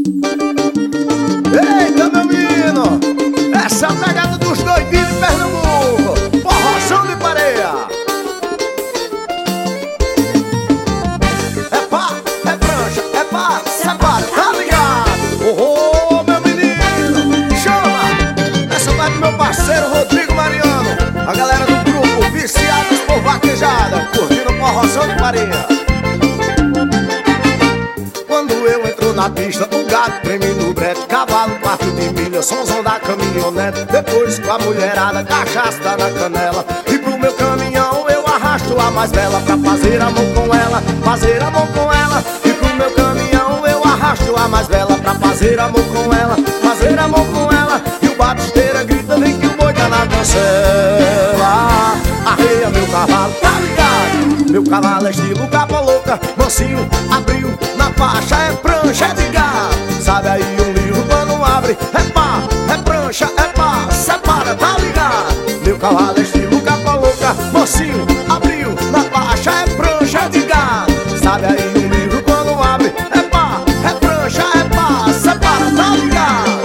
Eita, meu menino, essa é a pegada dos doidinhos de Pernambuco, forrozão de pareia. É pá, é prancha, é pá, separa, tá ligado? Oh, meu menino, chama. Essa vai pro meu parceiro Rodrigo Mariano, a galera do grupo Viciados por Vaquejada, curtindo forrozão de pareia. Quando eu entro na pista, o gato treme no brete, cavalo, quarto de milha, somzão da caminhonete. Depois com a mulherada, cachaça tá na canela. E pro meu caminhão eu arrasto a mais bela, pra fazer amor com ela, fazer amor com ela. E pro meu caminhão eu arrasto a mais bela, pra fazer amor com ela, fazer amor com ela. E o batisteira grita, vem que o boi tá na cancela. Arreia meu cavalo, tá ligado? Meu cavalo é estilo capa louca, mansinho, abriu na faixa, é prancha, é de gato. Sabe aí um livro quando abre, é pá, é prancha, é pá, separa, tá ligado? Meu cavalo é estilo capa louca, mansinho, abriu na faixa, é prancha, é de gato. Sabe aí um livro quando abre, é pá, é prancha, é pá, separa, tá ligado?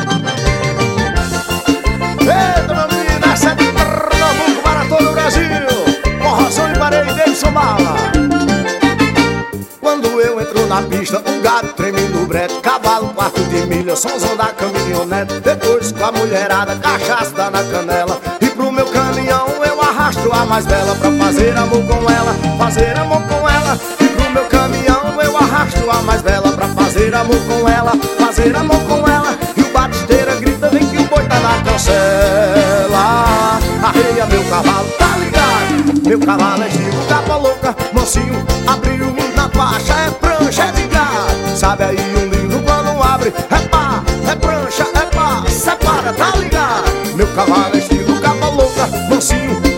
Eita, meu menino, essa é de Pernambuco para todo o Brasil. Forrozão de pareia e Davidson Bala. Quando eu entro na pista, o gato treme no brete, cavalo, quarto de milha, somzão da caminhonete. Depois com a mulherada, cachaça dá na canela. E pro meu caminhão eu arrasto a mais bela, pra fazer amor com ela, fazer amor com ela. E pro meu caminhão eu arrasto a mais bela, pra fazer amor com ela, fazer amor com ela. E o batisteira grita, vem que o boi tá na cancela. Arreia meu cavalo, tá ligado? Meu cavalo é estilo capa louca, mansinho, abriu na faixa, é prancha, é de gato. Sabe aí um livro quando abre, é pá, é prancha, é pá, separa, tá ligado? Meu cavalo é estilo capa louca, mansinho,